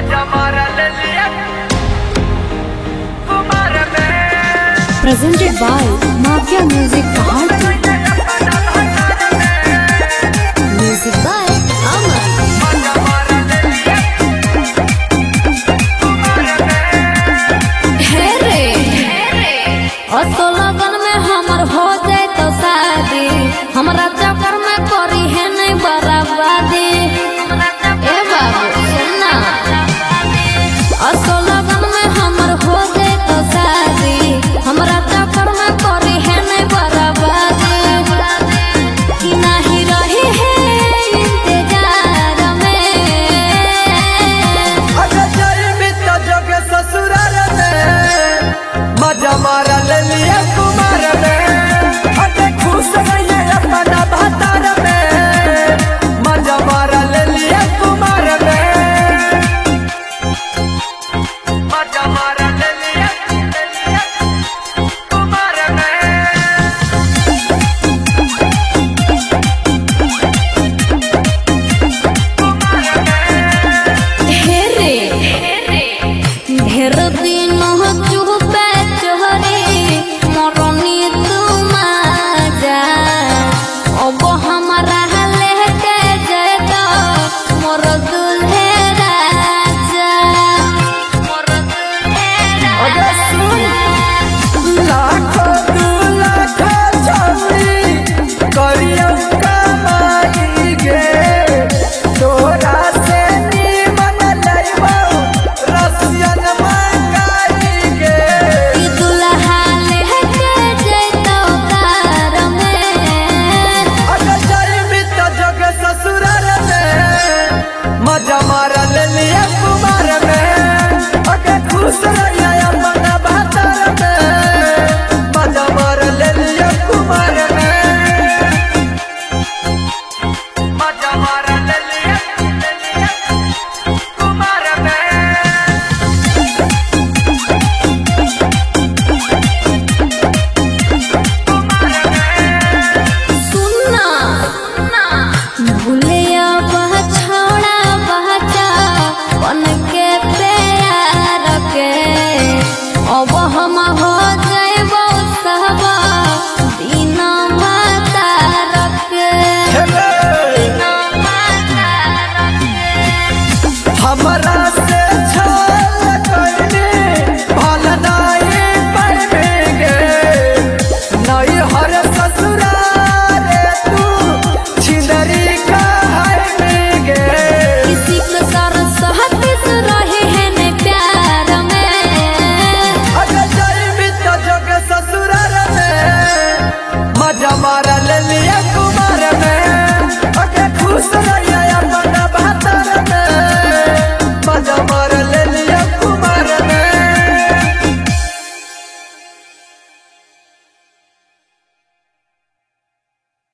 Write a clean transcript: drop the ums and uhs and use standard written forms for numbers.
Presented by Mafia Music Bahati. Music by Aman. लगन में हमर हो जाए तो शादी, हमरा चक्कर में करी है नहीं बराबरी। ए बाबू सुनना, लगन में हमर हो जाए तो शादी, हमरा चक्कर में करी है नहीं बराबरी। कि नहीं रही है इंतजार में, अगर जाई मित्र जोगे ससुराल में मजा मारा ले लिया कुमार में। अरे खुश रहिए अपना भतार में, मजा मारा ले लिया कुमार में। मजा मारा ले लिया कुमार में। ढेर दिन चुपे चोरी मरनी तुम जा, अब हमारा लेके जाए तो मोर दुल्हे राजा। अगर सुन लाखों दू लाखों छौरी करियौ कमाई गे, तोरा से निमन लइबौ रसियन मंगाई गे। ई दुल्हा लेके जाए तो कार में, अगर जाई मित्र जोगे ससुराल में मजा